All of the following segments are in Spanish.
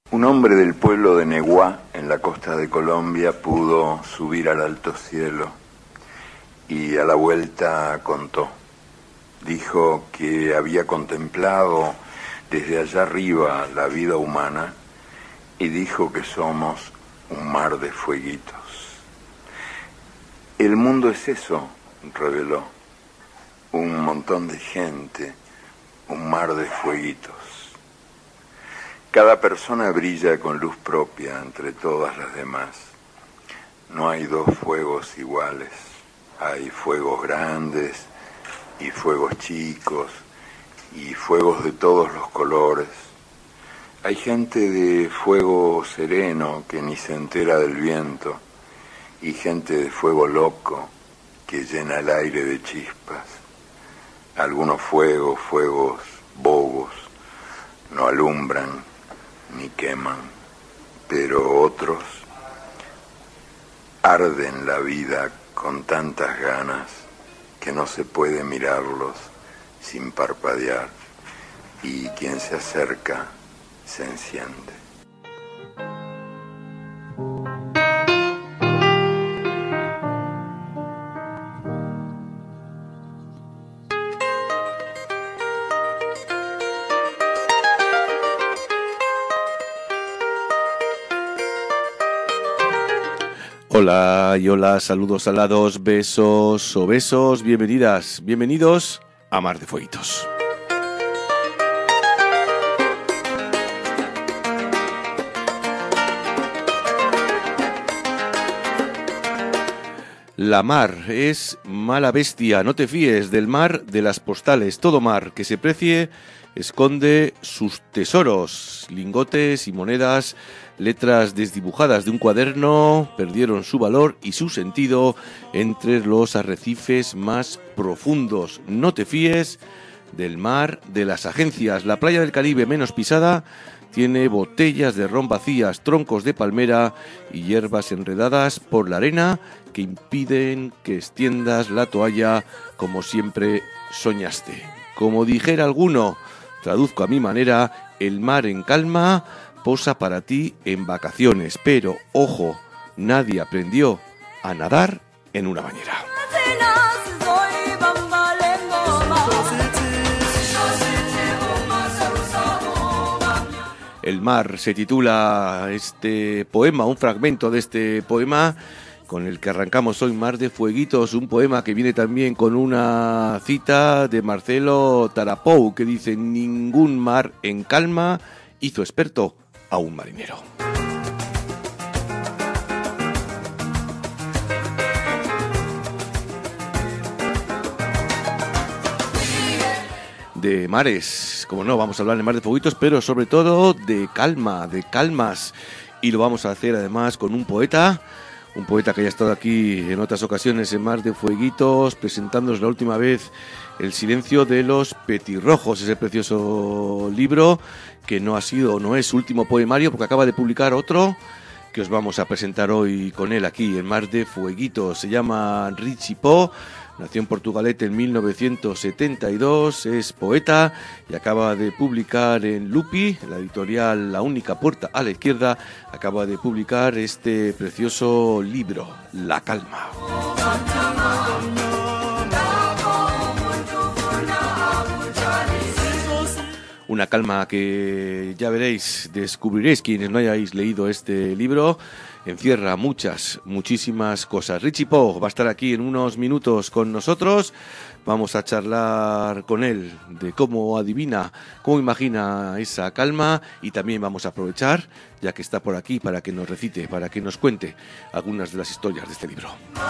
Un hombre del pueblo de Neguá, en la costa de Colombia, pudo subir al alto cielo y a la vuelta contó. Dijo que había contemplado desde allá arriba la vida humana y dijo que somos un mar de fueguitos. El mundo es eso, reveló, un montón de gente, un mar de fueguitos. Cada persona brilla con luz propia entre todas las demás. No hay dos fuegos iguales. Hay fuegos grandes y fuegos chicos y fuegos de todos los colores. Hay gente de fuego sereno que ni se entera del viento y gente de fuego loco que llena el aire de chispas. Algunos fuegos bobos, no alumbran ni queman, pero otros arden la vida con tantas ganas que no se puede mirarlos sin parpadear, y quien se acerca se enciende. Hola y hola, saludos alados, besos o besos, bienvenidas, bienvenidos a Mar de Fueguitos. La mar es mala bestia, no te fíes del mar de las postales. Todo mar que se precie esconde sus tesoros, lingotes y monedas. Letras desdibujadas de un cuaderno perdieron su valor y su sentido entre los arrecifes más profundos. No te fíes del mar de las agencias. La playa del Caribe menos pisada tiene botellas de ron vacías, troncos de palmera y hierbas enredadas por la arena que impiden que extiendas la toalla como siempre soñaste. Como dijera alguno, traduzco a mi manera, el mar en calma posa para ti en vacaciones, pero, ojo, nadie aprendió a nadar en una bañera. El mar se titula este poema, un fragmento de este poema con el que arrancamos hoy, Mar de Fueguitos, un poema que viene también con una cita de Marcelo Tarapou que dice: ningún mar en calma hizo experto a un marinero. De mares, como no, vamos a hablar de Mar de Fueguitos, pero sobre todo de calma, de calmas, y lo vamos a hacer además con un poeta que ya ha estado aquí en otras ocasiones en Mar de Fueguitos, presentándonos la última vez El silencio de los petirrojos, ese precioso libro que no es su último poemario, porque acaba de publicar otro que os vamos a presentar hoy con él aquí en Mar de Fueguitos. Se llama Richie Po, nació en Portugalete en 1972, es poeta y acaba de publicar en Lupi, la editorial La Única Puerta a la Izquierda, acaba de publicar este precioso libro, La Calma. Una calma que ya veréis, descubriréis quienes no hayáis leído este libro, encierra muchísimas cosas. Richie Po va a estar aquí en unos minutos con nosotros, vamos a charlar con él de cómo adivina, cómo imagina esa calma, y también vamos a aprovechar, ya que está por aquí, para que nos recite, para que nos cuente algunas de las historias de este libro.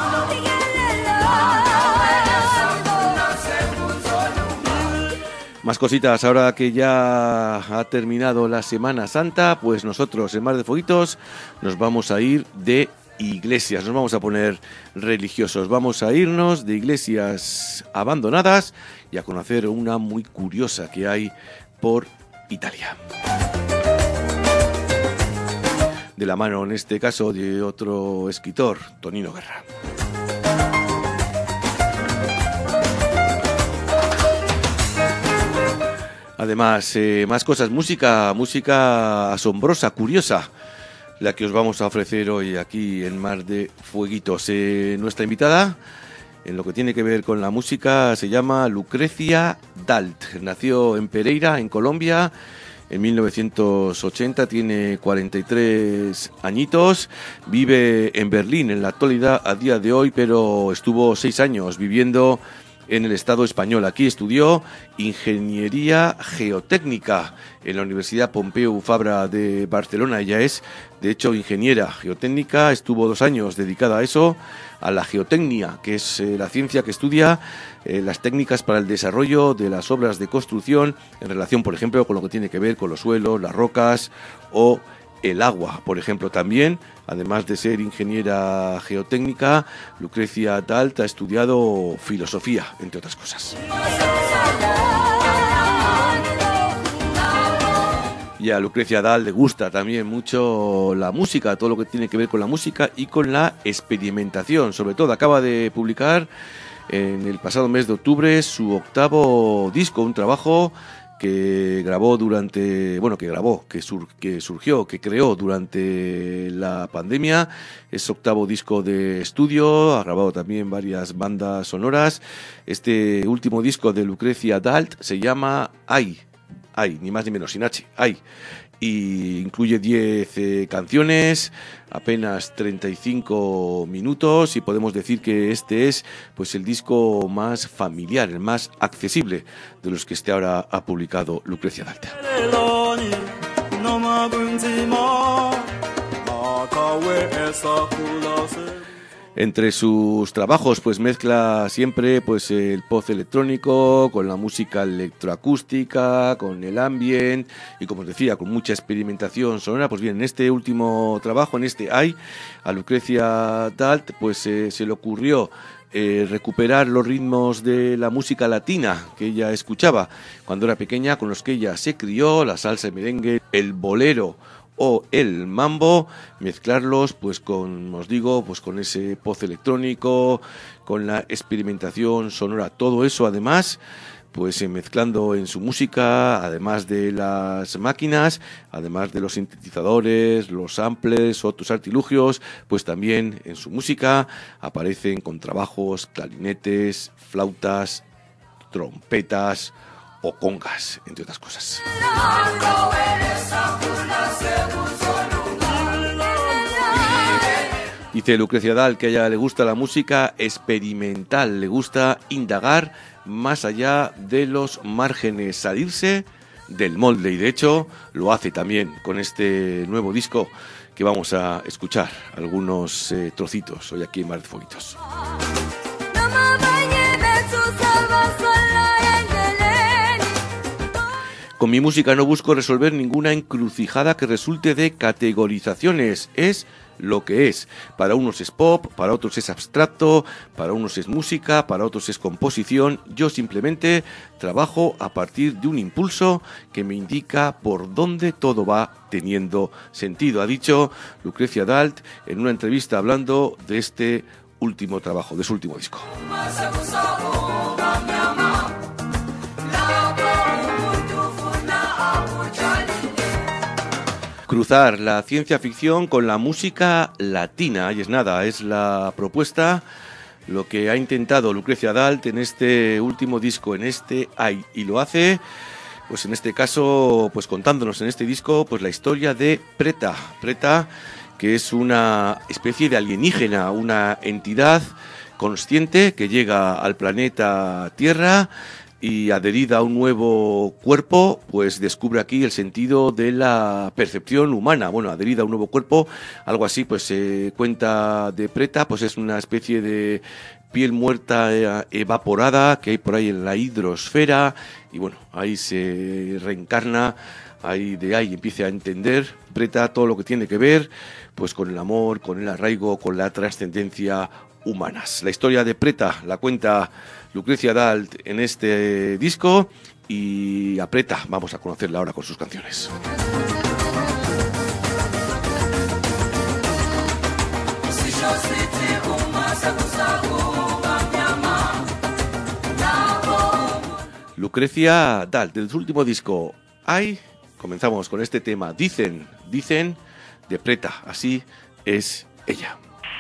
Más cositas, ahora que ya ha terminado la Semana Santa, pues nosotros en Mar de Fueguitos nos vamos a ir de iglesias, nos vamos a poner religiosos, vamos a irnos de iglesias abandonadas y a conocer una muy curiosa que hay por Italia. De la mano, en este caso, de otro escritor, Tonino Guerra. Además, más cosas, música asombrosa, curiosa, la que os vamos a ofrecer hoy aquí en Mar de Fueguitos. Nuestra invitada, en lo que tiene que ver con la música, se llama Lucrecia Dalt. Nació en Pereira, en Colombia, en 1980, tiene 43 añitos, vive en Berlín en la actualidad a día de hoy, pero estuvo 6 años viviendo en el Estado español. Aquí estudió Ingeniería Geotécnica en la Universidad Pompeu Fabra de Barcelona. Ella es, de hecho, ingeniera geotécnica, estuvo 2 años dedicada a eso, a la geotecnia, que es la ciencia que estudia las técnicas para el desarrollo de las obras de construcción en relación, por ejemplo, con lo que tiene que ver con los suelos, las rocas o el agua, por ejemplo. También, además de ser ingeniera geotécnica, Lucrecia Dalt ha estudiado filosofía, entre otras cosas. Y a Lucrecia Dalt le gusta también mucho la música, todo lo que tiene que ver con la música y con la experimentación. Sobre todo acaba de publicar en el pasado mes de octubre su 8º disco, un trabajo que grabó que creó durante la pandemia. Es 8º disco de estudio, ha grabado también varias bandas sonoras. Este último disco de Lucrecia Dalt se llama Ay, ni más ni menos, sin H, Ay. Y incluye 10 canciones, apenas 35 minutos, y podemos decir que este es pues el disco más familiar, el más accesible de los que ahora ha publicado Lucrecia Dalt. Entre sus trabajos pues mezcla siempre pues el pop electrónico con la música electroacústica, con el ambient y, como os decía, con mucha experimentación sonora. Pues bien, en este último trabajo, en este Ay, a Lucrecia Dalt pues se le ocurrió recuperar los ritmos de la música latina que ella escuchaba cuando era pequeña, con los que ella se crió, la salsa, el merengue, el bolero o el mambo, mezclarlos pues con, os digo, pues con ese pop electrónico, con la experimentación sonora, todo eso además pues mezclando en su música, además de las máquinas, además de los sintetizadores, los samplers, otros artilugios, pues también en su música aparecen contrabajos, clarinetes, flautas, trompetas o congas, entre otras cosas. Dice Lucrecia Dalt que a ella le gusta la música experimental, le gusta indagar más allá de los márgenes, salirse del molde, y de hecho lo hace también con este nuevo disco que vamos a escuchar algunos trocitos hoy aquí en Mar de Fueguitos. Con mi música no busco resolver ninguna encrucijada que resulte de categorizaciones, es lo que es. Para unos es pop, para otros es abstracto, para unos es música, para otros es composición. Yo simplemente trabajo a partir de un impulso que me indica por dónde todo va teniendo sentido, ha dicho Lucrecia Dalt en una entrevista hablando de este último trabajo, de su último disco. Cruzar la ciencia ficción con la música latina, y es nada, es la propuesta, lo que ha intentado Lucrecia Dalt en este último disco, en este Ay, y lo hace, pues en este caso, pues contándonos en este disco, pues la historia de Preta, que es una especie de alienígena, una entidad consciente que llega al planeta Tierra y, adherida a un nuevo cuerpo, pues descubre aquí el sentido de la percepción humana. Bueno, adherida a un nuevo cuerpo, algo así, pues se cuenta de Preta, pues es una especie de piel muerta evaporada que hay por ahí en la hidrosfera, y bueno, ahí se reencarna, ahí empieza a entender Preta todo lo que tiene que ver pues con el amor, con el arraigo, con la trascendencia humanas. La historia de Preta la cuenta Lucrecia Dalt en este disco, y a Preta vamos a conocerla ahora con sus canciones. Lucrecia Dal, del su último disco. Comenzamos con este tema. Dicen, de Preta. Así es ella.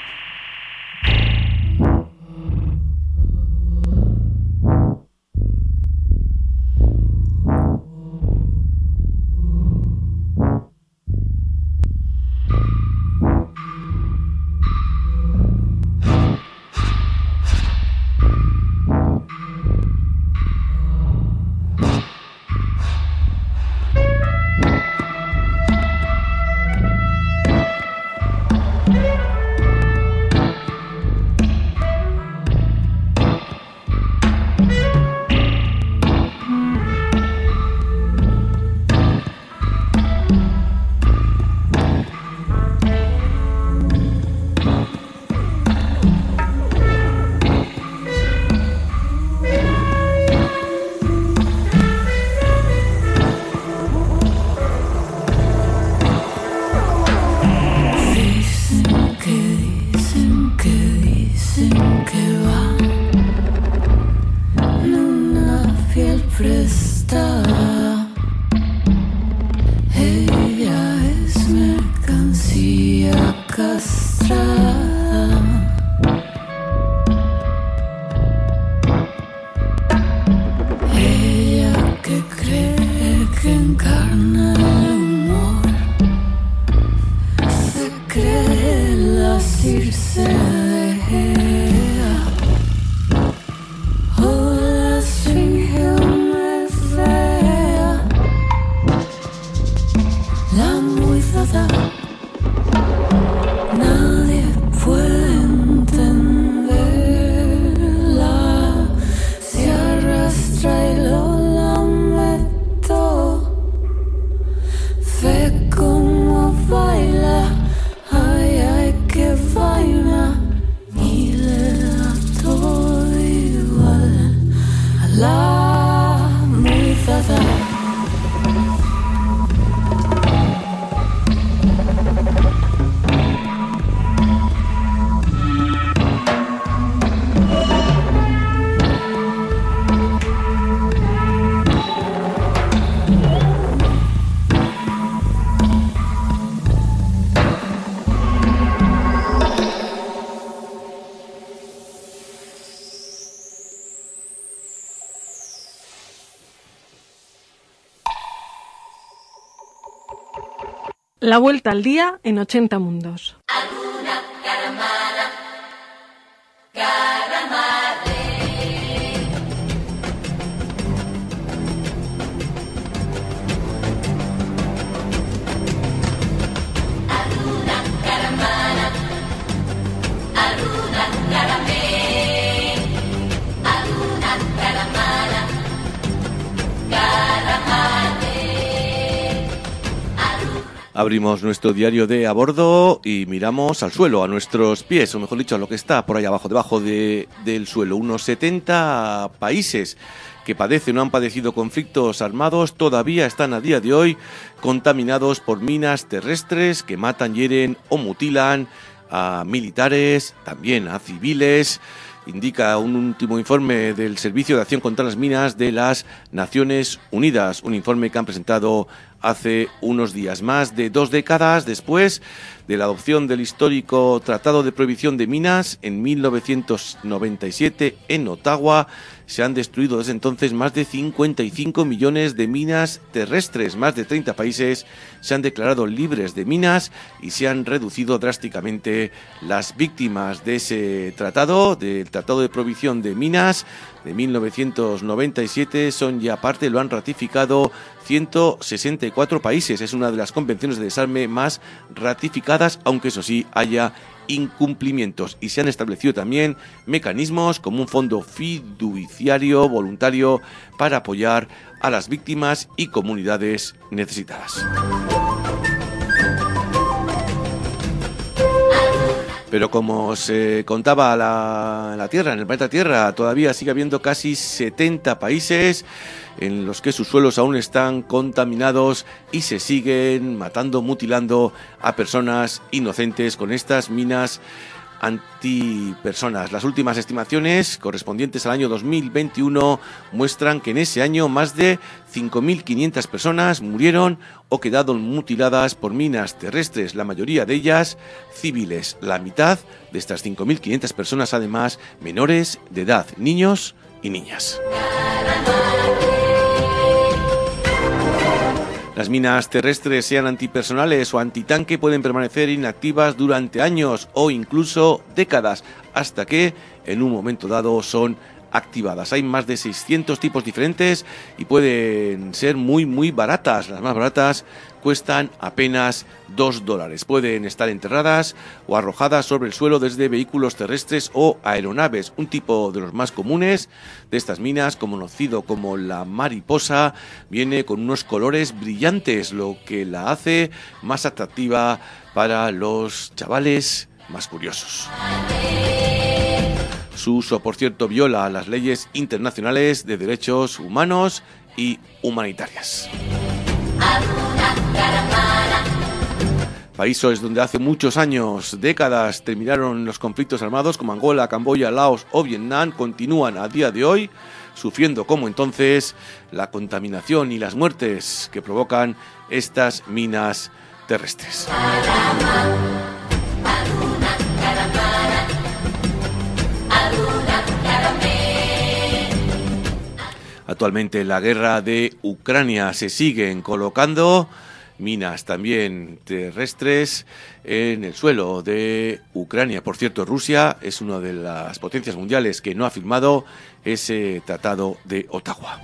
La vuelta al día en 80 mundos. Abrimos nuestro diario de a bordo y miramos al suelo, a nuestros pies, o mejor dicho, a lo que está por ahí abajo, debajo del suelo. Unos 70 países que padecen o han padecido conflictos armados todavía están a día de hoy contaminados por minas terrestres que matan, hieren o mutilan a militares, también a civiles. Indica un último informe del Servicio de Acción contra las Minas de las Naciones Unidas, un informe que han presentado hace unos días. Más de 2 décadas después de la adopción del histórico Tratado de Prohibición de Minas en 1997 en Ottawa, se han destruido desde entonces más de 55 millones de minas terrestres. Más de 30 países se han declarado libres de minas y se han reducido drásticamente las víctimas de ese tratado, del Tratado de Prohibición de Minas de 1997. Son ya parte, lo han ratificado 164 países. Es una de las convenciones de desarme más ratificadas, aunque eso sí haya incumplimientos, y se han establecido también mecanismos como un fondo fiduciario voluntario para apoyar a las víctimas y comunidades necesitadas. Pero como se contaba en la Tierra, en el planeta Tierra, todavía sigue habiendo casi 70 países en los que sus suelos aún están contaminados y se siguen matando, mutilando a personas inocentes con estas minas antipersonas. Las últimas estimaciones, correspondientes al año 2021, muestran que en ese año más de 5.500 personas murieron o quedaron mutiladas por minas terrestres, la mayoría de ellas civiles. La mitad de estas 5.500 personas, además, menores de edad, niños y niñas. Las minas terrestres, sean antipersonales o antitanque, pueden permanecer inactivas durante años o incluso décadas, hasta que en un momento dado son activadas. Hay más de 600 tipos diferentes y pueden ser muy baratas. Las más baratas cuestan apenas $2. Pueden estar enterradas o arrojadas sobre el suelo desde vehículos terrestres o aeronaves. Un tipo de los más comunes de estas minas, conocido como la mariposa, viene con unos colores brillantes, lo que la hace más atractiva para los chavales más curiosos. Su uso, por cierto, viola las leyes internacionales de derechos humanos y humanitarias. Países donde hace muchos años, décadas, terminaron los conflictos armados, como Angola, Camboya, Laos o Vietnam, continúan a día de hoy sufriendo, como entonces, la contaminación y las muertes que provocan estas minas terrestres. Actualmente en la guerra de Ucrania se siguen colocando minas también terrestres en el suelo de Ucrania. Por cierto, Rusia es una de las potencias mundiales que no ha firmado ese tratado de Ottawa.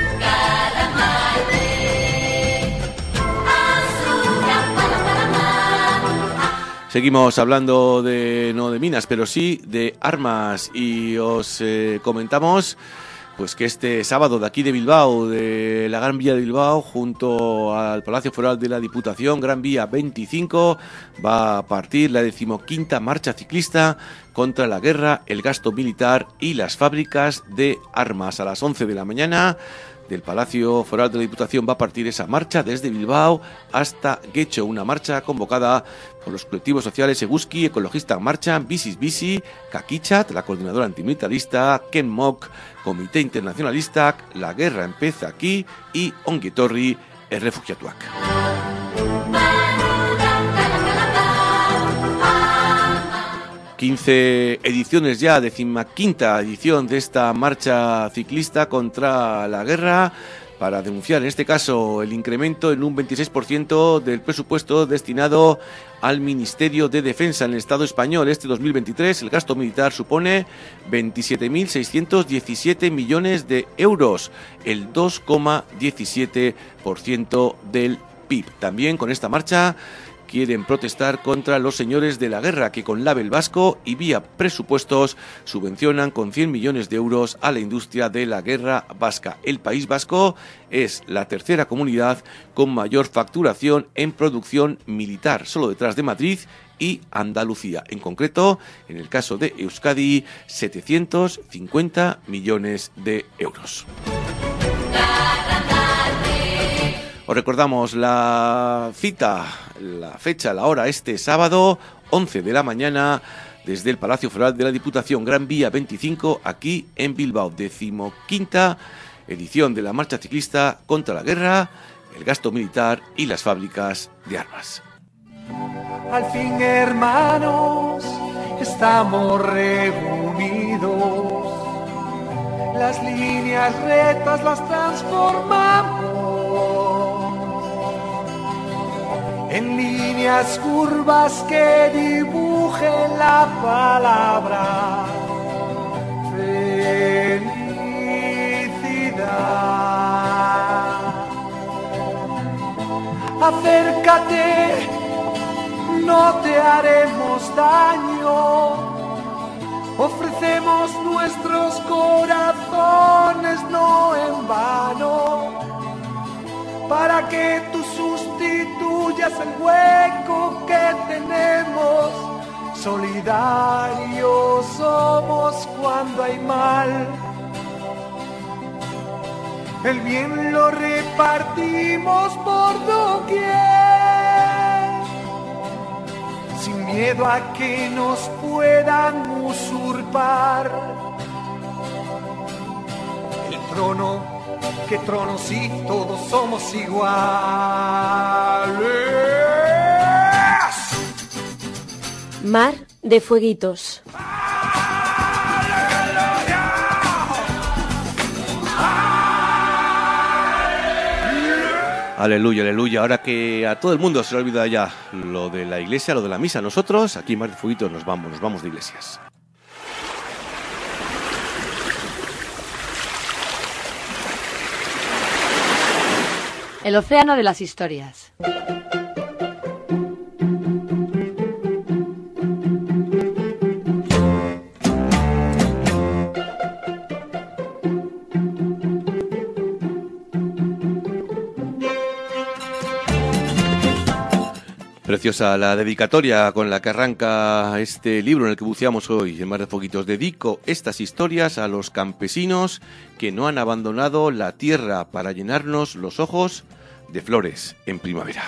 Seguimos hablando no de minas, pero sí de armas, y os comentamos pues que este sábado de aquí de Bilbao, de la Gran Vía de Bilbao, junto al Palacio Foral de la Diputación, Gran Vía 25, va a partir la 15ª marcha ciclista contra la guerra, el gasto militar y las fábricas de armas. A las 11 de la mañana del Palacio Foral de la Diputación va a partir esa marcha desde Bilbao hasta Getxo, una marcha convocada por los colectivos sociales Eguski, Ecologista en Marcha, Bicis Bici, Kakichat, la coordinadora antimilitarista, Kenmok, Comité Internacionalista, La Guerra Empieza Aquí y Ongi Etorri Errefuxiatuak. ...15 ediciones ya, 15ª edición de esta marcha ciclista contra la guerra, para denunciar en este caso el incremento en un 26% del presupuesto destinado al Ministerio de Defensa en el Estado español. Este 2023 el gasto militar supone 27.617 millones de euros, el 2,17% del PIB. También con esta marcha quieren protestar contra los señores de la guerra, que con label vasco y vía presupuestos subvencionan con 100 millones de euros a la industria de la guerra vasca. El País Vasco es la tercera comunidad con mayor facturación en producción militar, solo detrás de Madrid y Andalucía. En concreto, en el caso de Euskadi, 750 millones de euros. Os recordamos la cita, la fecha, la hora, este sábado, 11 de la mañana, desde el Palacio Foral de la Diputación, Gran Vía 25, aquí en Bilbao. 15ª edición de la marcha ciclista contra la guerra, el gasto militar y las fábricas de armas. Al fin, hermanos, estamos reunidos. Las líneas rectas las transformamos en líneas curvas que dibujen la palabra felicidad. Acércate, no te haremos daño. Ofrecemos nuestros corazones no en vano, para que tú sustituyas el hueco que tenemos. Solidarios somos cuando hay mal, el bien lo repartimos por doquier, sin miedo a que nos puedan usurpar el trono, que trono si todos somos iguales. Mar de Fueguitos. Aleluya, aleluya. Ahora que a todo el mundo se le olvida ya lo de la iglesia, lo de la misa, nosotros aquí en Mar de Fueguitos nos vamos de iglesias. El océano de las historias. Preciosa la dedicatoria con la que arranca este libro en el que buceamos hoy en Mar de Fueguitos. Dedico estas historias a los campesinos que no han abandonado la tierra para llenarnos los ojos de flores en primavera.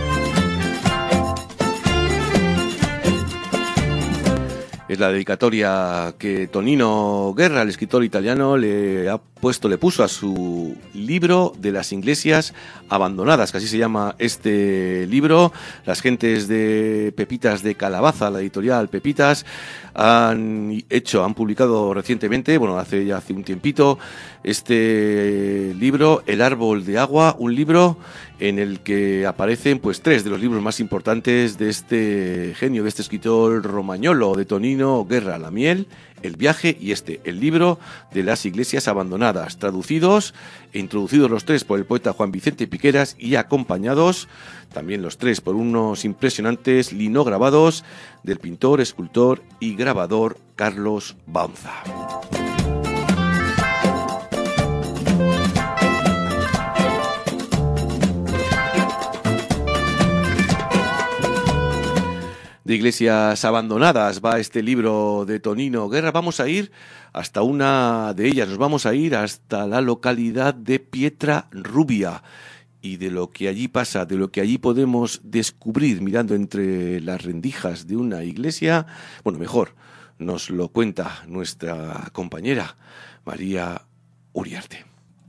Es la dedicatoria que Tonino Guerra, el escritor italiano, le puso a su libro de las iglesias abandonadas, que así se llama este libro. Las gentes de Pepitas de Calabaza, la editorial Pepitas, han publicado recientemente, hace un tiempito, este libro, El árbol de agua, un libro en el que aparecen tres de los libros más importantes de este genio, de este escritor romagnolo, de Tonino Guerra: La miel, El viaje y el libro de las iglesias abandonadas, traducidos e introducidos los tres por el poeta Juan Vicente Piqueras y acompañados también los tres por unos impresionantes linograbados del pintor, escultor y grabador Carlos Baunza. De iglesias abandonadas va este libro de Tonino Guerra. Vamos a ir hasta una de ellas, nos vamos a ir hasta la localidad de Pietrarrubia, y de lo que allí pasa, de lo que allí podemos descubrir mirando entre las rendijas de una iglesia, nos lo cuenta nuestra compañera María Uriarte.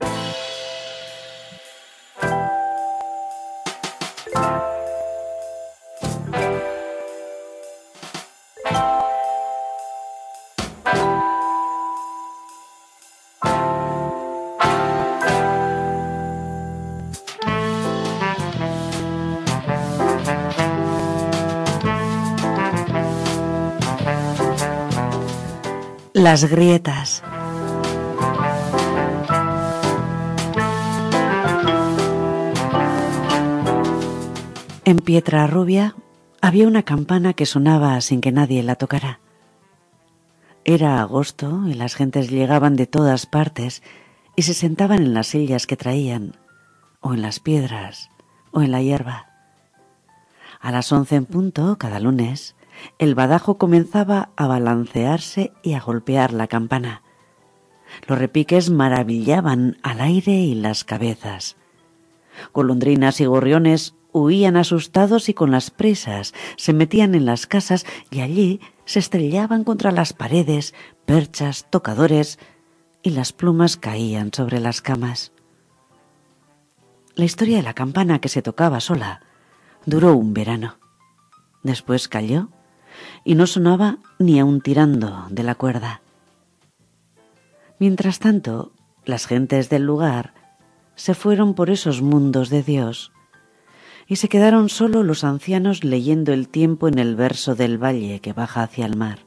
Las grietas. En Pietrarrubia había una campana que sonaba sin que nadie la tocara. Era agosto y las gentes llegaban de todas partes y se sentaban en las sillas que traían, o en las piedras, o en la hierba. A las 11 en punto, cada lunes, el badajo comenzaba a balancearse y a golpear la campana. Los repiques maravillaban al aire y las cabezas. Golondrinas y gorriones huían asustados y con las presas se metían en las casas y allí se estrellaban contra las paredes, perchas, tocadores, y las plumas caían sobre las camas. La historia de la campana que se tocaba sola duró un verano. Después cayó y no sonaba ni aun tirando de la cuerda. Mientras tanto, las gentes del lugar se fueron por esos mundos de Dios y se quedaron solo los ancianos leyendo el tiempo en el verso del valle que baja hacia el mar.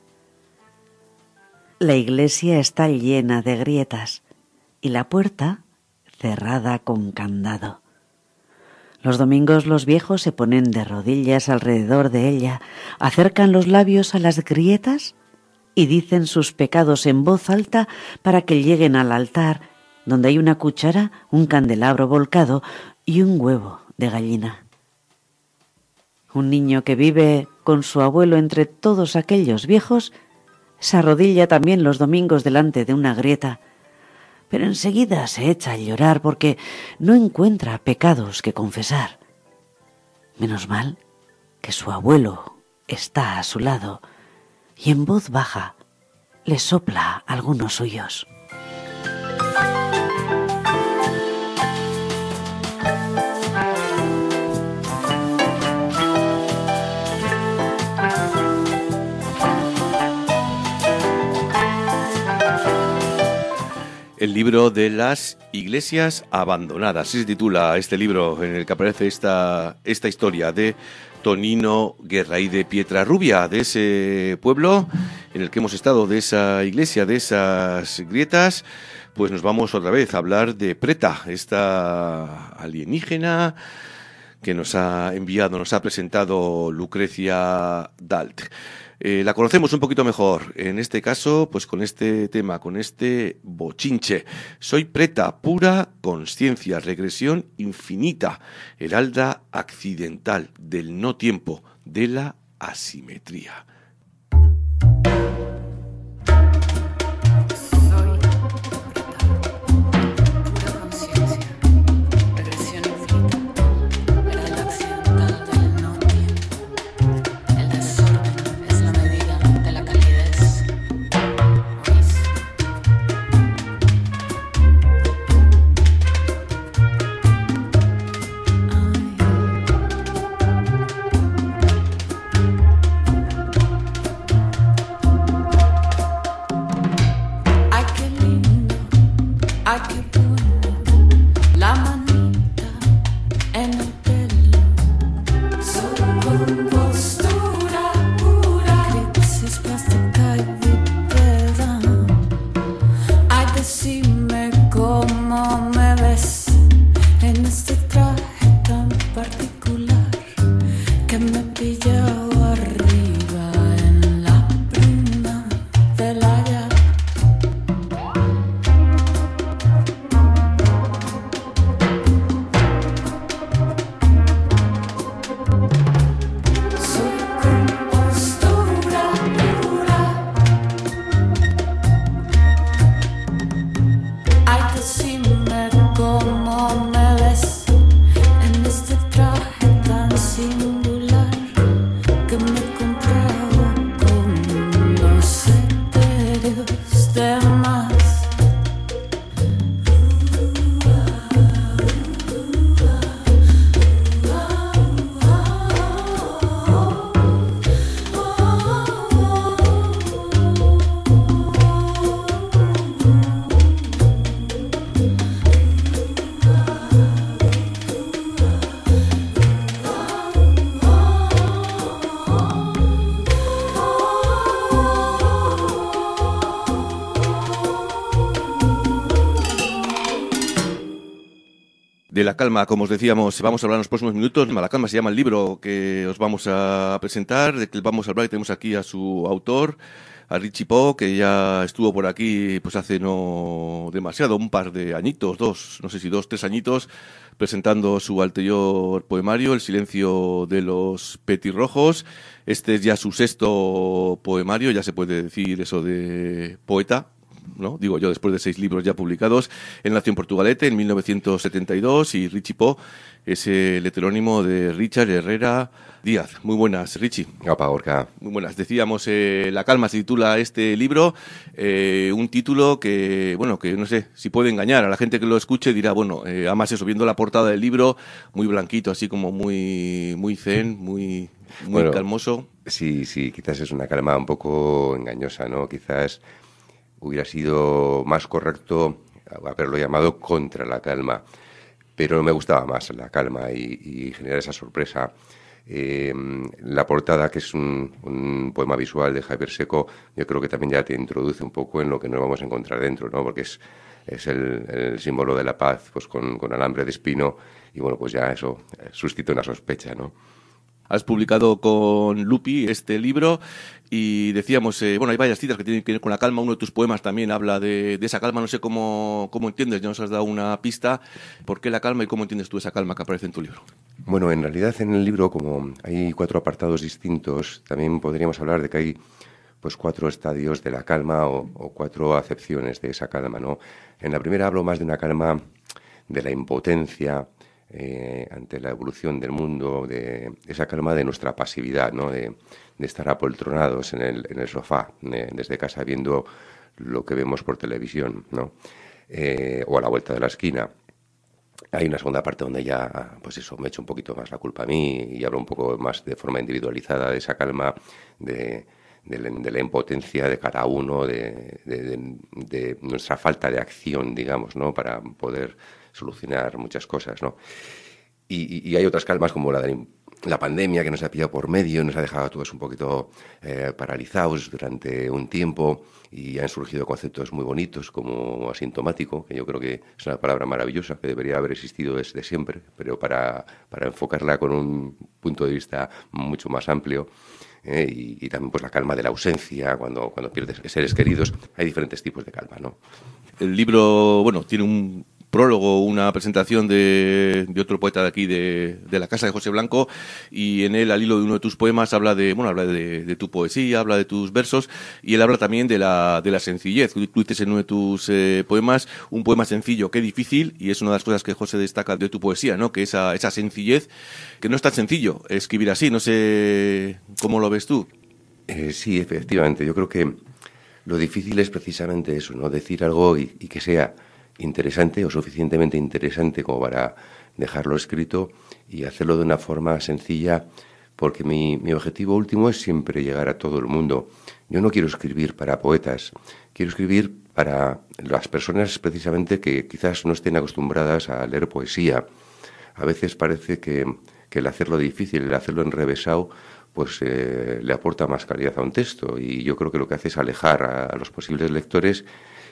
La iglesia está llena de grietas y la puerta cerrada con candado. Los domingos los viejos se ponen de rodillas alrededor de ella, acercan los labios a las grietas y dicen sus pecados en voz alta para que lleguen al altar, donde hay una cuchara, un candelabro volcado y un huevo de gallina. Un niño que vive con su abuelo entre todos aquellos viejos se arrodilla también los domingos delante de una grieta, pero enseguida se echa a llorar porque no encuentra pecados que confesar. Menos mal que su abuelo está a su lado y en voz baja le sopla algunos suyos. El libro de las iglesias abandonadas. Así se titula este libro en el que aparece esta historia de Tonino Guerra y de Pietrarrubia, de ese pueblo en el que hemos estado, de esa iglesia, de esas grietas. Pues nos vamos otra vez a hablar de Preta, esta alienígena que nos ha enviado, nos ha presentado Lucrecia Dalt. La conocemos un poquito mejor, en este caso, pues con este tema, con este bochinche. Soy Preta, pura conciencia, regresión infinita, heralda accidental del no tiempo, de la asimetría. De la calma, como os decíamos, vamos a hablar en los próximos minutos. La calma se llama el libro que os vamos a presentar, de que vamos a hablar, y tenemos aquí a su autor, a Richie Po, que ya estuvo por aquí pues hace no demasiado, un par de añitos, tres añitos, presentando su anterior poemario, El silencio de los petirrojos. Este es ya su sexto poemario, ya se puede decir eso de poeta, ¿no? Digo yo, después de 6 libros ya publicados. Él nació en Portugalete en 1972 y Richie Po es el heterónimo de Richard Herrera Díaz. Muy buenas, Richie. Opa, Gorka. Muy buenas. Decíamos, La calma se titula este libro, un título que, bueno, que no sé si puede engañar a la gente que lo escuche, dirá, bueno, además eso, viendo la portada del libro, muy blanquito, así como muy zen, muy bueno, calmoso. Sí, quizás es una calma un poco engañosa, ¿no? Quizás hubiera sido más correcto haberlo llamado Contra la calma, pero me gustaba más la calma y generar esa sorpresa. La portada, que es un poema visual de Javier Seco, yo creo que también ya te introduce un poco en lo que nos vamos a encontrar dentro, ¿no? Porque es el símbolo de la paz, pues con alambre de espino, y bueno, pues ya eso suscita una sospecha, ¿no? Has publicado con Lupi este libro y decíamos, bueno, hay varias citas que tienen que ver con la calma. Uno de tus poemas también habla de esa calma. No sé cómo entiendes, ya nos has dado una pista. ¿Por qué la calma y cómo entiendes tú esa calma que aparece en tu libro? Bueno, en realidad en el libro, como hay 4 apartados distintos, también podríamos hablar de que hay pues 4 estadios de la calma o 4 acepciones de esa calma, ¿no? En la primera hablo más de una calma de la impotencia, ante la evolución del mundo, de esa calma de nuestra pasividad, ¿no? De estar apoltronados en el sofá, desde casa viendo lo que vemos por televisión, ¿no? O a la vuelta de la esquina. Hay una segunda parte donde ya, pues eso, me echo un poquito más la culpa a mí y hablo un poco más de forma individualizada de esa calma, de la impotencia de cada uno, de nuestra falta de acción, digamos, ¿no? Para poder solucionar muchas cosas, ¿no? Y hay otras calmas como la de la pandemia que nos ha pillado por medio, nos ha dejado a todos un poquito paralizados durante un tiempo y han surgido conceptos muy bonitos como asintomático, que yo creo que es una palabra maravillosa que debería haber existido desde siempre, pero para enfocarla con un punto de vista mucho más amplio. Y también pues la calma de la ausencia, cuando pierdes seres queridos. Hay diferentes tipos de calma, ¿no? El libro, bueno, tiene un prólogo, una presentación de otro poeta de aquí, de la casa de José Blanco, y en él, al hilo de uno de tus poemas, habla de tu poesía, habla de tus versos, y él habla también de la sencillez. Tú dices en uno de tus poemas, un poema sencillo, qué difícil, y es una de las cosas que José destaca de tu poesía, ¿no? Que esa sencillez, que no es tan sencillo escribir así, no sé cómo lo ves tú. Sí, efectivamente, yo creo que lo difícil es precisamente eso, ¿no? Decir algo y que sea interesante o suficientemente interesante como para dejarlo escrito y hacerlo de una forma sencilla, porque mi objetivo último es siempre llegar a todo el mundo. Yo no quiero escribir para poetas, quiero escribir para las personas precisamente que quizás no estén acostumbradas a leer poesía. A veces parece que el hacerlo difícil, el hacerlo enrevesado, pues le aporta más calidad a un texto, y yo creo que lo que hace es alejar a los posibles lectores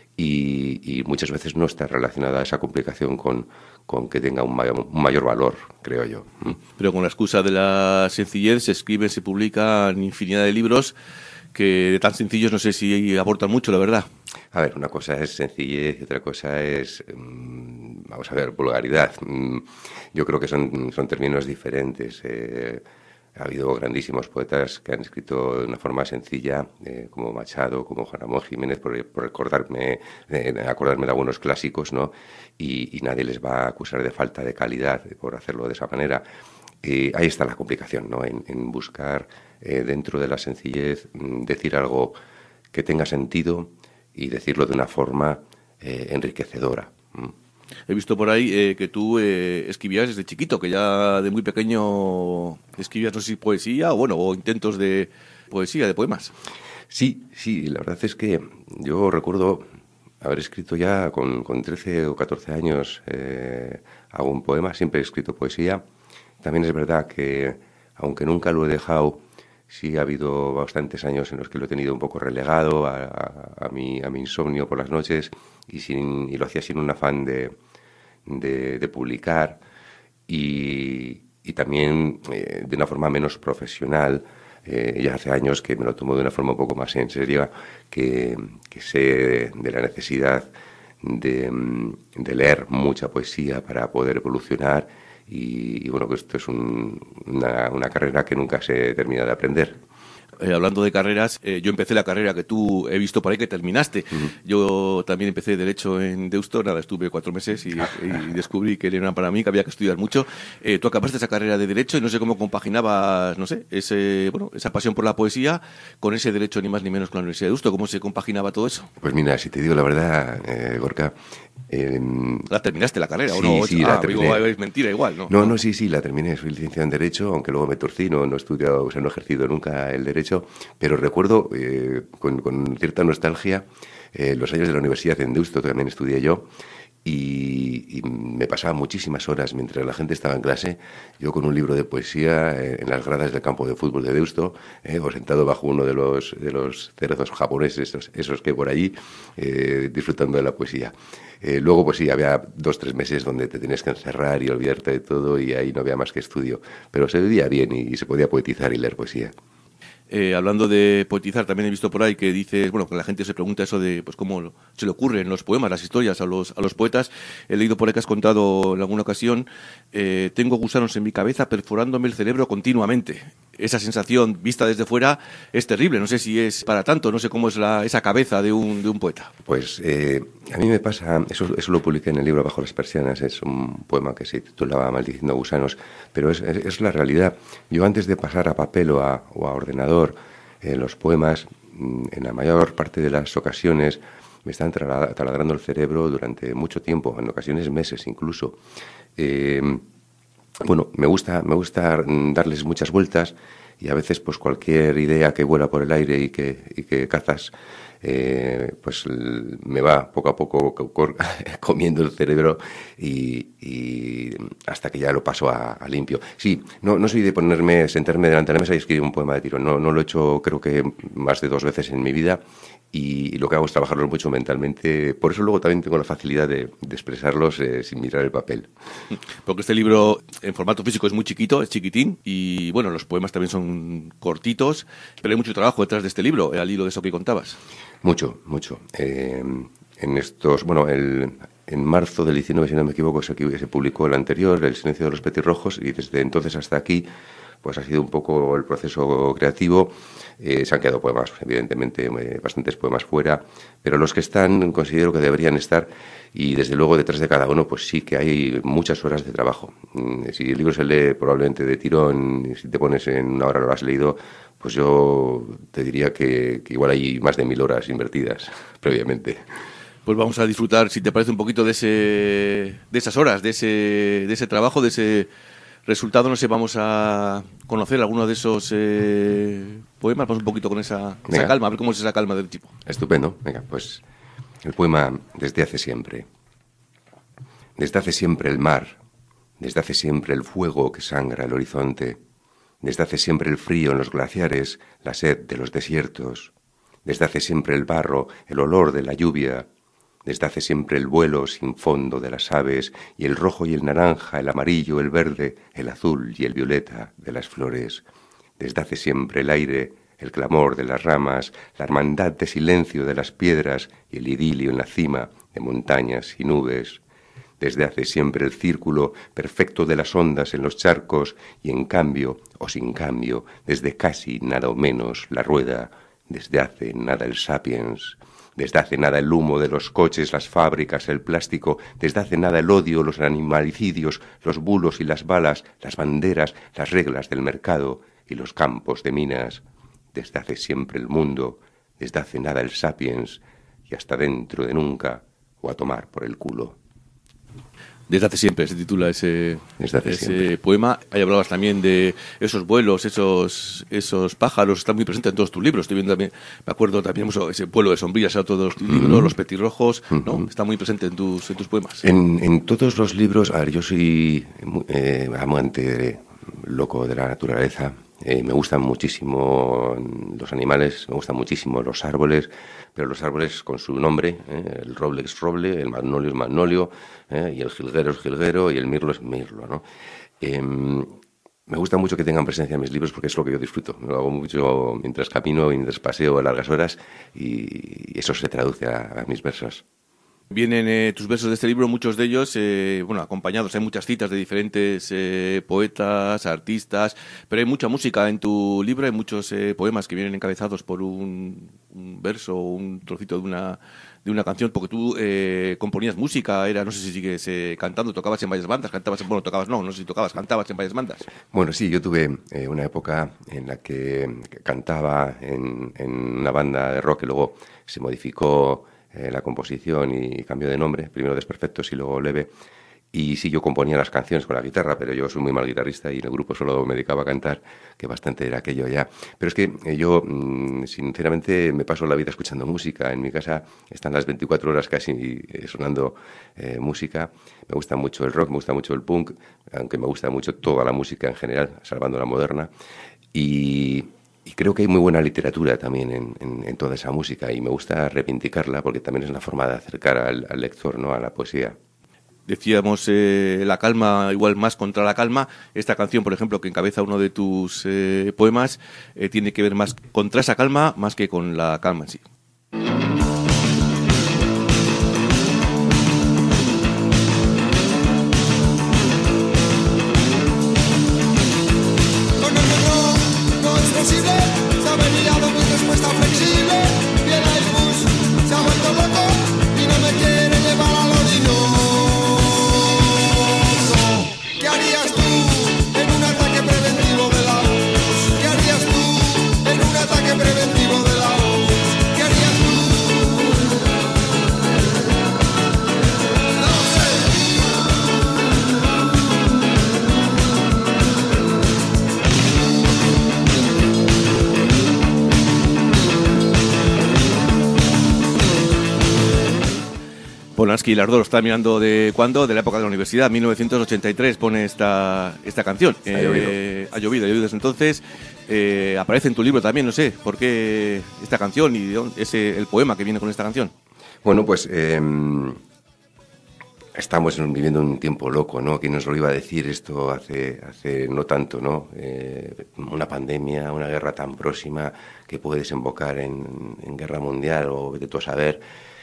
y muchas veces no está relacionada esa complicación con que tenga un mayor valor, creo yo. Pero con la excusa de la sencillez se escriben, se publican infinidad de libros que de tan sencillos no sé si aportan mucho, la verdad. A ver, una cosa es sencillez y otra cosa es, vamos a ver, vulgaridad. Yo creo que son términos diferentes. Ha habido grandísimos poetas que han escrito de una forma sencilla, como Machado, como Juan Ramón Jiménez, por acordarme de algunos clásicos, ¿no? Y nadie les va a acusar de falta de calidad por hacerlo de esa manera. Ahí está la complicación, ¿no? En buscar dentro de la sencillez decir algo que tenga sentido y decirlo de una forma enriquecedora. He visto por ahí que tú escribías desde chiquito, que ya de muy pequeño escribías, no sé si poesía o intentos de poesía, de poemas. Sí, la verdad es que yo recuerdo haber escrito ya con 13 o 14 años algún poema, siempre he escrito poesía. También es verdad que, aunque nunca lo he dejado, sí ha habido bastantes años en los que lo he tenido un poco relegado a mi insomnio por las noches y lo hacía sin un afán de publicar y también de una forma menos profesional. Ya hace años que me lo tomo de una forma un poco más en serio, que sé de la necesidad de leer mucha poesía para poder evolucionar y bueno, que esto es una carrera que nunca se termina de aprender. Hablando de carreras, yo empecé la carrera que tú he visto por ahí que terminaste. Yo también empecé Derecho en Deusto, estuve 4 meses y descubrí que era para mí, que había que estudiar mucho. Tú acabaste esa carrera de Derecho y no sé cómo compaginabas, esa pasión por la poesía con ese Derecho ni más ni menos con la Universidad de Deusto. ¿Cómo se compaginaba todo eso? Pues mira, si te digo la verdad, Gorka... ¿La terminaste la carrera sí, o no? Sí, la terminé. Es mentira igual, ¿no? No, sí, la terminé. Soy licenciado en Derecho, aunque luego me torcí, no he estudiado, no he ejercido nunca el Derecho, pero recuerdo con cierta nostalgia los años de la universidad en Deusto, también estudié yo, y me pasaba muchísimas horas mientras la gente estaba en clase, yo con un libro de poesía en las gradas del campo de fútbol de Deusto, o sentado bajo uno de los cerezos japoneses, esos que hay por allí, disfrutando de la poesía. Luego, pues sí, había 2-3 meses donde te tenías que encerrar y olvidarte de todo y ahí no había más que estudio, pero se vivía bien y se podía poetizar y leer poesía. Hablando de poetizar, también he visto por ahí que dices, que la gente se pregunta eso de pues cómo se le ocurren los poemas, las historias a los poetas. He leído por ahí que has contado en alguna ocasión, tengo gusanos en mi cabeza perforándome el cerebro continuamente. esa sensación vista desde fuera es terrible. No sé si es para tanto, no sé cómo es esa cabeza de un poeta. Pues a mí me pasa, eso lo publiqué en el libro Bajo las persianas, es un poema que se titulaba Maldiciendo gusanos, pero es la realidad. Yo antes de pasar a papel o a ordenador los poemas, en la mayor parte de las ocasiones me están taladrando el cerebro durante mucho tiempo, en ocasiones meses incluso. Bueno, me gusta darles muchas vueltas y a veces pues cualquier idea que vuela por el aire y que cazas pues me va poco a poco comiendo el cerebro y hasta que ya lo paso a limpio. Sí, no soy de sentarme delante de la mesa y escribir un poema de tiro. No lo he hecho creo que más de 2 veces en mi vida. Y lo que hago es trabajarlos mucho mentalmente. Por eso luego también tengo la facilidad de expresarlos sin mirar el papel. Porque este libro en formato físico es muy chiquito, es chiquitín. Y bueno, los poemas también son cortitos. Pero hay mucho trabajo detrás de este libro, al hilo de eso que contabas. Mucho. En marzo del 19, si no me equivoco, se publicó el anterior, El silencio de los petirrojos. Y desde entonces hasta aquí pues ha sido un poco el proceso creativo. Se han quedado poemas, evidentemente, bastantes poemas fuera, pero los que están considero que deberían estar, y desde luego detrás de cada uno pues sí que hay muchas horas de trabajo. Si el libro se lee probablemente de tirón, y si te pones en 1 hora lo has leído, pues yo te diría que igual hay más de 1000 horas invertidas previamente. Pues vamos a disfrutar, si te parece, un poquito de esas horas, de ese trabajo, de ese resultado. No sé, vamos a conocer alguno de esos poemas. Vamos un poquito con esa calma, a ver cómo es esa calma del tipo. Estupendo. Venga, pues el poema Desde hace siempre. Desde hace siempre el mar, desde hace siempre el fuego que sangra el horizonte, desde hace siempre el frío en los glaciares, la sed de los desiertos, desde hace siempre el barro, el olor de la lluvia, desde hace siempre el vuelo sin fondo de las aves y el rojo y el naranja, el amarillo, el verde, el azul y el violeta de las flores. Desde hace siempre el aire, el clamor de las ramas, la hermandad de silencio de las piedras y el idilio en la cima de montañas y nubes. Desde hace siempre el círculo perfecto de las ondas en los charcos y en cambio o sin cambio, desde casi nada o menos la rueda, desde hace nada el sapiens. Desde hace nada el humo de los coches, las fábricas, el plástico, desde hace nada el odio, los animalicidios, los bulos y las balas, las banderas, las reglas del mercado y los campos de minas. Desde hace siempre el mundo, desde hace nada el sapiens y hasta dentro de nunca o a tomar por el culo. Desde hace siempre se titula ese poema. Ahí hablabas también de esos vuelos, esos pájaros, están muy presentes en todos tus libros. Estoy viendo también, me acuerdo también ese vuelo de sombrillas en todos tus libros, los petirrojos, ¿no? Está muy presente en tus poemas. En todos los libros, a ver, yo soy amante loco de la naturaleza. Me gustan muchísimo los animales, me gustan muchísimo los árboles, pero los árboles con su nombre, el roble es roble, el magnolio es magnolio, y el jilguero es jilguero, y el mirlo es mirlo, ¿no? Me gusta mucho que tengan presencia en mis libros porque es lo que yo disfruto. Lo hago mucho mientras camino, mientras paseo a largas horas, y eso se traduce a mis versos. Vienen tus versos de este libro, muchos de ellos, acompañados. Hay muchas citas de diferentes poetas, artistas, pero hay mucha música en tu libro. Hay muchos poemas que vienen encabezados por un verso o un trocito de una canción, porque tú componías música. No sé si sigues cantando, tocabas en varias bandas, cantabas en varias bandas. Bueno, sí, yo tuve una época en la que cantaba en una banda de rock que luego se modificó la composición y cambió de nombre, primero Desperfectos y luego Leve, y sí, yo componía las canciones con la guitarra, pero yo soy muy mal guitarrista y en el grupo solo me dedicaba a cantar, que bastante era aquello ya. Pero es que yo, sinceramente, me paso la vida escuchando música. En mi casa están las 24 horas casi sonando música. Me gusta mucho el rock, me gusta mucho el punk, aunque me gusta mucho toda la música en general, salvando la moderna, y creo que hay muy buena literatura también en toda esa música y me gusta reivindicarla porque también es una forma de acercar al lector, ¿no?, a la poesía. Decíamos la calma, igual más contra la calma. Esta canción, por ejemplo, que encabeza uno de tus poemas, tiene que ver más contra esa calma más que con la calma en sí. Polanski y Lardor está mirando de cuándo, de la época de la universidad, 1983 pone esta canción. Ha llovido desde entonces. Aparece en tu libro también, no sé, ¿por qué esta canción y el poema que viene con esta canción? Bueno, pues estamos viviendo un tiempo loco, ¿no? ¿Quién nos lo iba a decir esto hace no tanto, ¿no? Una pandemia, una guerra tan próxima que puede desembocar en guerra mundial o de todo saber.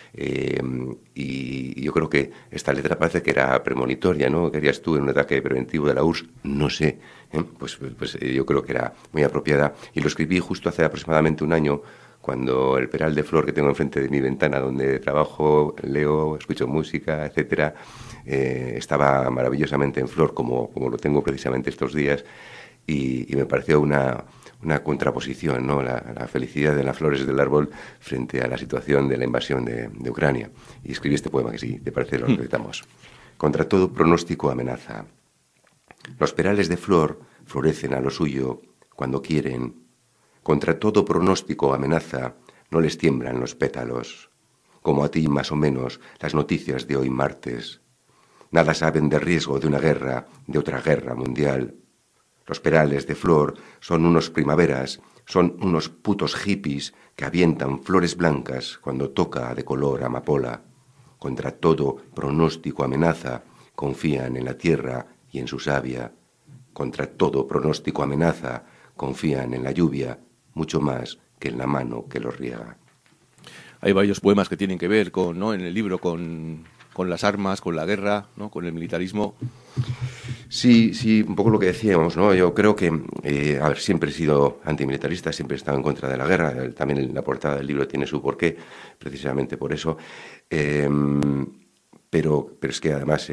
Y yo creo que esta letra parece que era premonitoria, ¿no? ¿Querías tú en un ataque preventivo de la URSS? No sé. Pues yo creo que era muy apropiada. Y lo escribí justo hace aproximadamente un año, cuando el peral de flor que tengo enfrente de mi ventana, donde trabajo, leo, escucho música, etcétera, estaba maravillosamente en flor, como lo tengo precisamente estos días, y me pareció una contraposición, ¿no? La felicidad de las flores del árbol frente a la situación de la invasión de Ucrania. Y escribí este poema que, si te parece, lo recitamos. Contra todo pronóstico amenaza. Los perales de flor florecen a lo suyo cuando quieren. Contra todo pronóstico amenaza, no les tiemblan los pétalos. Como a ti, más o menos, las noticias de hoy martes. Nada saben de riesgo de una guerra, de otra guerra mundial. Los perales de flor son unos primaveras, son unos putos hippies que avientan flores blancas cuando toca de color amapola. Contra todo pronóstico amenaza, confían en la tierra y en su savia. Contra todo pronóstico amenaza, confían en la lluvia, mucho más que en la mano que los riega. Hay varios poemas que tienen que ver con, ¿no? En el libro con las armas, con la guerra, ¿no? Con el militarismo. Sí, un poco lo que decíamos, ¿no? Yo creo que, siempre he sido antimilitarista, siempre he estado en contra de la guerra. También la portada del libro tiene su porqué, precisamente por eso. Pero es que además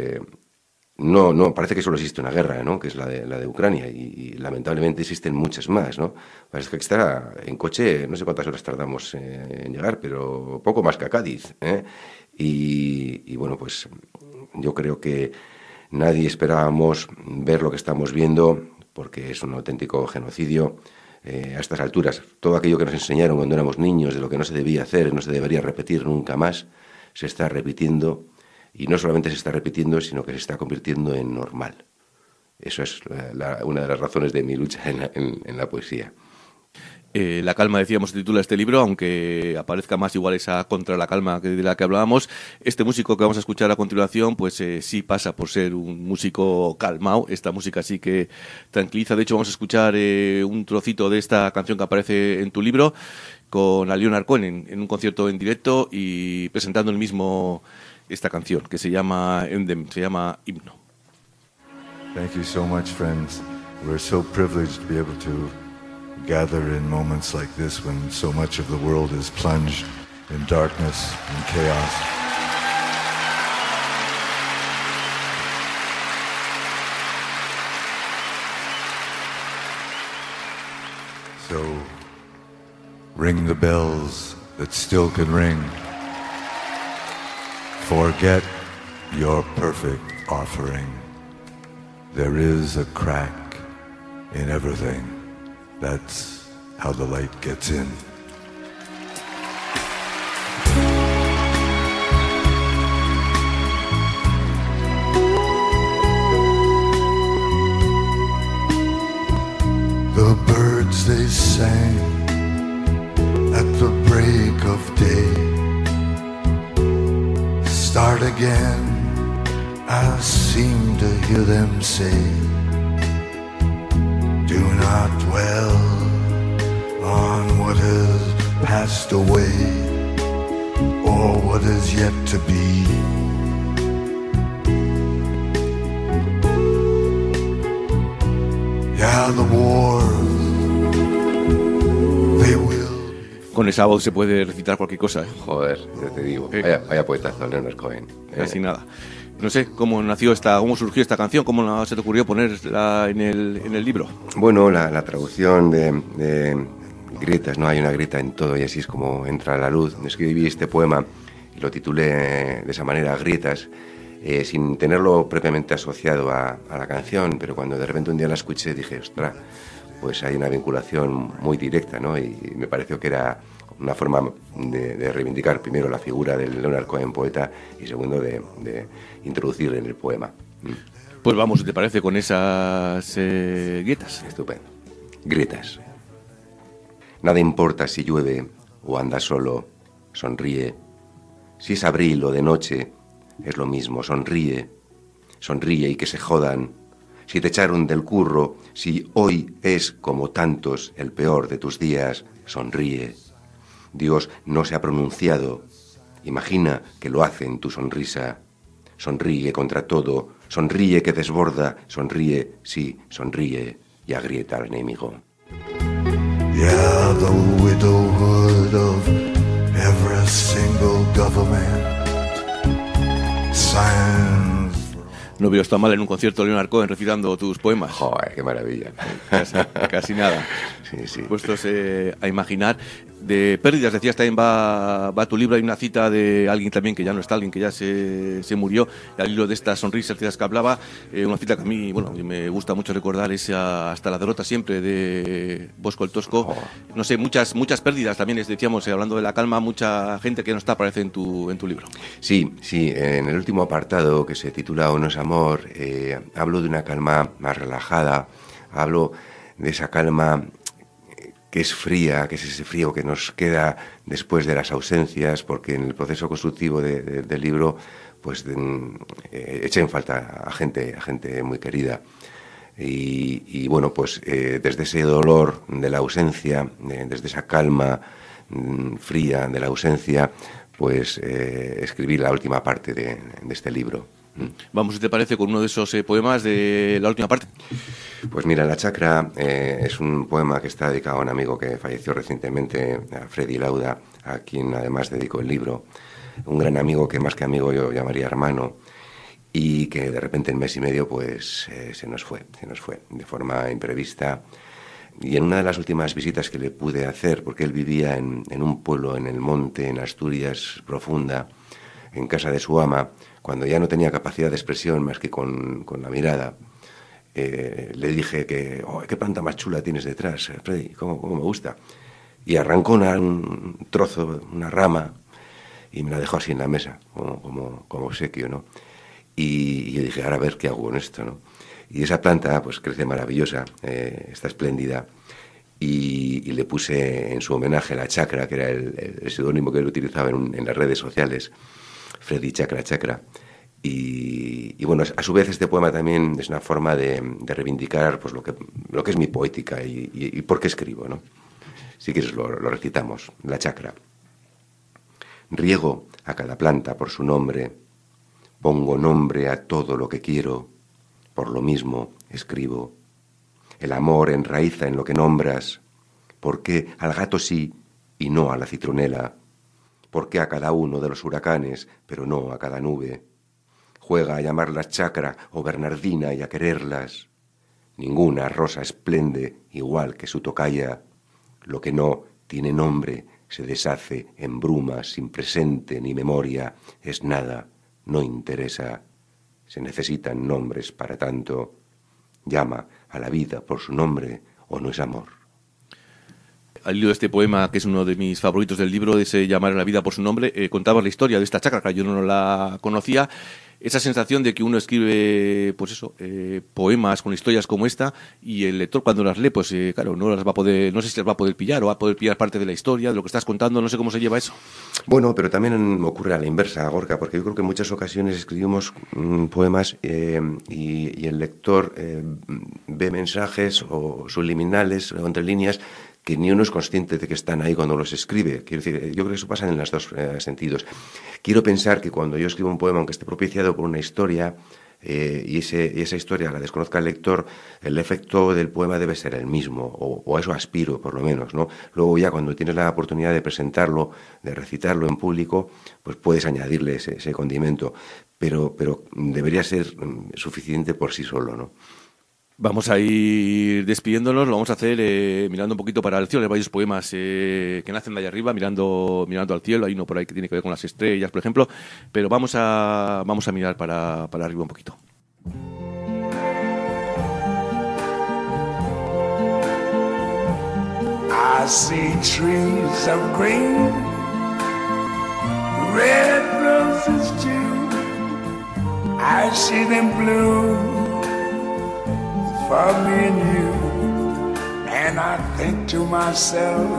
no parece que solo existe una guerra, ¿no? Que es la de Ucrania, y lamentablemente existen muchas más, ¿no? Parece que está en coche, no sé cuántas horas tardamos en llegar, pero poco más que a Cádiz, ¿eh? Y bueno, pues yo creo que nadie esperábamos ver lo que estamos viendo, porque es un auténtico genocidio a estas alturas. Todo aquello que nos enseñaron cuando éramos niños de lo que no se debía hacer, no se debería repetir nunca más, se está repitiendo, y no solamente se está repitiendo, sino que se está convirtiendo en normal. Eso es una de las razones de mi lucha en la poesía. La calma, decíamos, se titula este libro, aunque aparezca más igual esa contra la calma de la que hablábamos. Este músico que vamos a escuchar a continuación, pues sí pasa por ser un músico calmao. Esta música sí que tranquiliza. De hecho, vamos a escuchar un trocito de esta canción que aparece en tu libro, con a Leonard Cohen en un concierto en directo y presentando el mismo esta canción, que se llama Endem, se llama Himno. Thank you so much, friends. We're so privileged to be able to gather in moments like this when so much of the world is plunged in darkness and chaos. So, ring the bells that still can ring. Forget your perfect offering. There is a crack in everything. That's how the light gets in. The birds, they sang at the break of day. Start again, I seem to hear them say. Do not dwell on what has passed away or what is yet to be. Yeah, the wars, they will. Con esa voz se puede recitar cualquier cosa, ¿eh? Joder, yo te digo, vaya poetazo, Leonard Cohen. Casi nada. No sé, ¿cómo surgió esta canción? ¿Cómo se te ocurrió ponerla en el libro? Bueno, la traducción de grietas, ¿no? Hay una grieta en todo y así es como entra la luz. Escribí este poema y lo titulé de esa manera, Grietas, sin tenerlo propiamente asociado a la canción, pero cuando de repente un día la escuché dije, ostras, pues hay una vinculación muy directa, ¿no? Y me pareció que era una forma de reivindicar primero la figura del Leonard Cohen poeta y segundo de introducir en el poema. Pues vamos, si te parece, con esas grietas. Estupendo. Grietas. Nada importa si llueve o andas solo, sonríe. Si es abril o de noche, es lo mismo, sonríe. Sonríe y que se jodan. Si te echaron del curro, si hoy es como tantos el peor de tus días, sonríe. Dios no se ha pronunciado. Imagina que lo hace en tu sonrisa. Sonríe contra todo, sonríe que desborda, sonríe, sí, sonríe y agrieta al enemigo. Yeah, the widowhood of every single government signs. No veo tan mal en un concierto de Leonard Cohen recitando tus poemas. Joder, qué maravilla. Casi nada. Sí. Puestos a imaginar. De pérdidas, decías, también va tu libro. Hay una cita de alguien también que ya no está, alguien que ya se murió, al hilo de estas sonrisas de las que hablaba. Una cita que a mí, me gusta mucho recordar, es Hasta la derrota siempre, de Bosco el Tosco. No sé, muchas pérdidas también, decíamos, hablando de la calma, mucha gente que no está, aparece en tu libro. Sí, en el último apartado, que se titula O no es amor, hablo de una calma más relajada, hablo de esa calma que es fría, que es ese frío que nos queda después de las ausencias, porque en el proceso constructivo del libro pues eché en falta a gente muy querida. Y bueno, pues desde ese dolor de la ausencia, desde esa calma fría de la ausencia, pues escribí la última parte de este libro. Vamos, si te parece, con uno de esos poemas de la última parte. Pues mira, La Chacra es un poema que está dedicado a un amigo que falleció recientemente, a Freddy Lauda, a quien además dedico el libro. Un gran amigo que más que amigo yo llamaría hermano, y que de repente en mes y medio pues se nos fue de forma imprevista. Y en una de las últimas visitas que le pude hacer, porque él vivía en un pueblo en el monte, en Asturias profunda, en casa de su ama, cuando ya no tenía capacidad de expresión más que con la mirada, le dije que, qué planta más chula tienes detrás, Freddy, cómo me gusta. Y arrancó un trozo, una rama, y me la dejó así en la mesa, como obsequio, ¿no? Y yo dije, ahora a ver qué hago con esto, ¿no? Y esa planta pues crece maravillosa, está espléndida, y le puse en su homenaje La Chacra, que era el seudónimo que él utilizaba en las redes sociales, Freddy Chacra. Y bueno, a su vez este poema también es una forma de reivindicar pues lo que es mi poética y por qué escribo, ¿no? Si quieres lo recitamos. La Chacra. Riego a cada planta por su nombre, pongo nombre a todo lo que quiero, por lo mismo escribo. El amor enraiza en lo que nombras, ¿por qué al gato sí y no a la citronela? ¿Por qué a cada uno de los huracanes, pero no a cada nube? Juega a llamarlas Chacra o Bernardina y a quererlas. Ninguna rosa esplende igual que su tocaya. Lo que no tiene nombre se deshace en brumas sin presente ni memoria. Es nada, no interesa. Se necesitan nombres para tanto. Llama a la vida por su nombre o no es amor. Al hilo de este poema, que es uno de mis favoritos del libro, de ese Llamar a la vida por su nombre, contabas la historia de esta chacra, que yo no la conocía. Esa sensación de que uno escribe, pues eso, poemas con historias como esta, y el lector cuando las lee, pues claro, no las va a poder, no sé si las va a poder pillar, o va a poder pillar parte de la historia, de lo que estás contando, no sé cómo se lleva eso. Bueno, pero también ocurre a la inversa, Gorka, porque yo creo que en muchas ocasiones escribimos poemas y el lector ve mensajes o subliminales o entre líneas que ni uno es consciente de que están ahí cuando los escribe. Quiero decir, yo creo que eso pasa en los dos sentidos. Quiero pensar que cuando yo escribo un poema, aunque esté propiciado por una historia, y esa historia la desconozca el lector, el efecto del poema debe ser el mismo, o a eso aspiro, por lo menos, ¿no? Luego ya cuando tienes la oportunidad de presentarlo, de recitarlo en público, pues puedes añadirle ese condimento, pero debería ser suficiente por sí solo, ¿no? Vamos a ir despidiéndonos, lo vamos a hacer mirando un poquito para el cielo. Hay varios poemas que nacen de allá arriba, mirando al cielo. Hay uno por ahí que tiene que ver con las estrellas, por ejemplo. Pero vamos a mirar para arriba un poquito. I see trees of green, red roses too. I see them bloom for me and you. And I think to myself,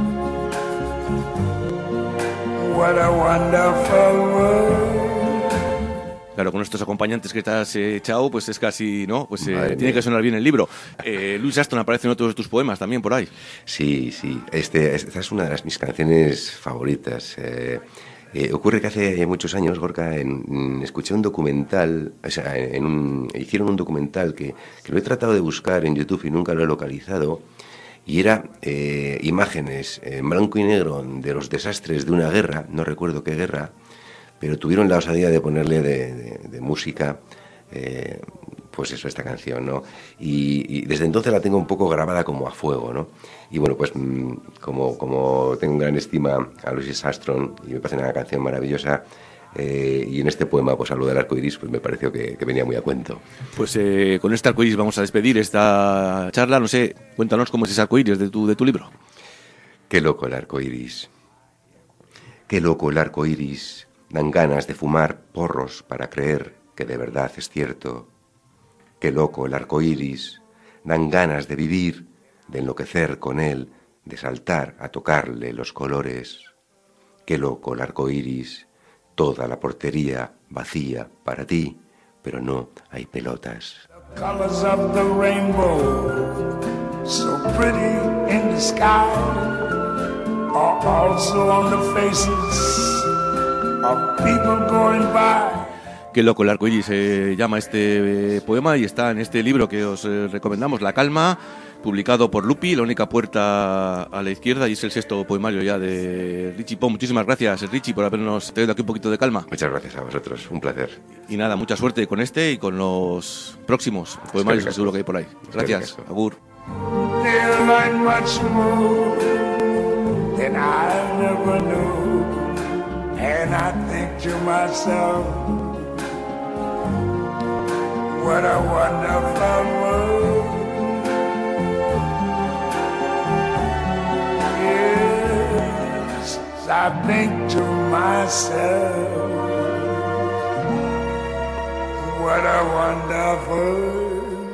what a wonderful world. Claro, con estos acompañantes que te has echado, pues es casi, ¿no? Pues tiene que sonar bien el libro. Louis Aston aparece en otros de tus poemas también por ahí. Sí. Esta es una de mis canciones favoritas. Ocurre que hace muchos años, Gorka, escuché un documental, o sea, hicieron un documental que lo he tratado de buscar en YouTube y nunca lo he localizado, y era imágenes en blanco y negro de los desastres de una guerra, no recuerdo qué guerra, pero tuvieron la osadía de ponerle de música, pues eso, esta canción, ¿no? Y desde entonces la tengo un poco grabada como a fuego, ¿no? Y bueno, pues como tengo gran estima a Louis Armstrong y me parece una canción maravillosa, y en este poema, pues hablo del arco iris, pues me pareció que venía muy a cuento. Pues con este arco iris vamos a despedir esta charla. No sé, cuéntanos cómo es ese arco iris de tu libro. Qué loco el arco iris. Qué loco el arco iris. Dan ganas de fumar porros para creer que de verdad es cierto. Qué loco el arco iris. Dan ganas de vivir, de enloquecer con él, de saltar a tocarle los colores. Qué loco el arco iris. Toda la portería vacía para ti, pero no hay pelotas. The colors of the rainbow, so pretty in the sky, are also on the faces of people going by. Qué loco el arco iris se llama este poema y está en este libro que os recomendamos, La calma, publicado por Lupi, La única puerta a la izquierda, y es el 6º poemario ya de Richie Pons. Muchísimas gracias, Richie, por habernos traído aquí un poquito de calma. Muchas gracias a vosotros, un placer. Y nada, mucha suerte con este y con los próximos poemarios que seguro que hay por ahí. Gracias, agur. What a wonderful world. Yes, I think to myself, what a wonderful world.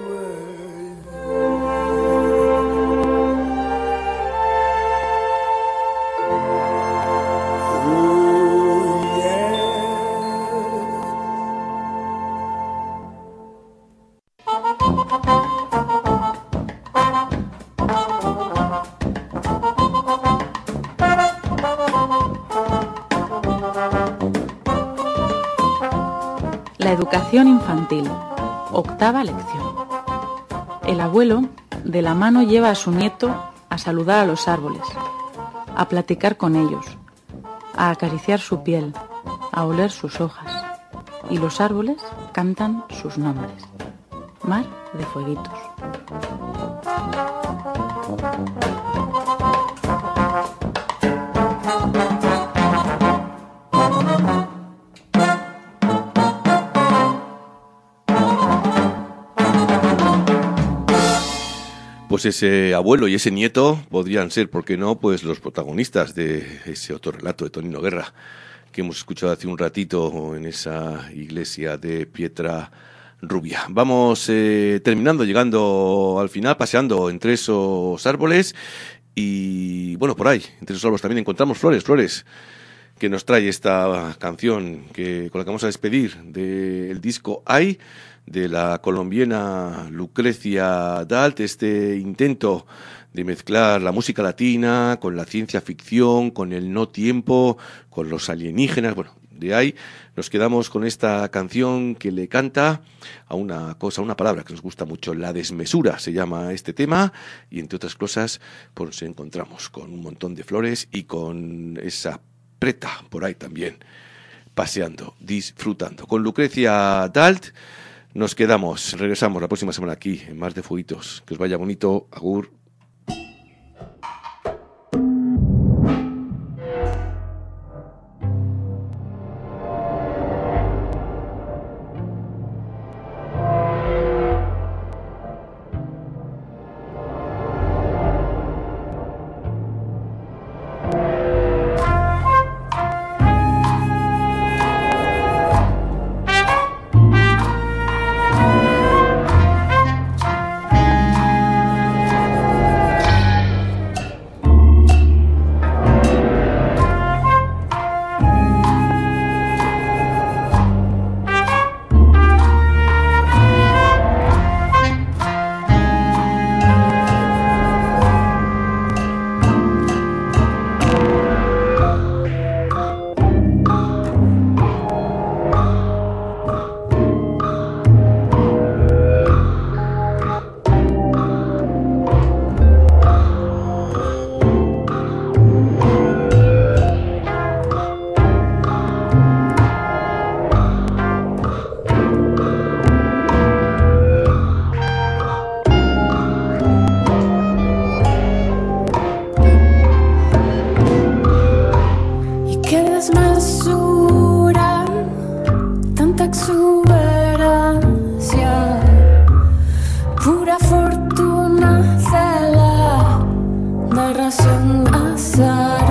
La educación infantil, 8ª lección. El abuelo de la mano lleva a su nieto a saludar a los árboles, a platicar con ellos, a acariciar su piel, a oler sus hojas. Y los árboles cantan sus nombres. Mar de Fueguitos. Pues ese abuelo y ese nieto podrían ser, ¿por qué no?, pues los protagonistas de ese otro relato de Tonino Guerra que hemos escuchado hace un ratito en esa iglesia de Pietra Rubia. Vamos terminando, llegando al final, paseando entre esos árboles y, bueno, por ahí, entre esos árboles también encontramos flores que nos trae esta canción con la que vamos a despedir del disco Ay, de la colombiana Lucrecia Dalt, este intento de mezclar la música latina con la ciencia ficción, con el no tiempo, con los alienígenas. Bueno, de ahí nos quedamos con esta canción que le canta a una palabra que nos gusta mucho, la desmesura se llama este tema, y entre otras cosas pues nos encontramos con un montón de flores y con esa preta por ahí también, paseando, disfrutando. Con Lucrecia Dalt nos quedamos, regresamos la próxima semana aquí en Mar de Fueguitos. Que os vaya bonito, agur. razón azar.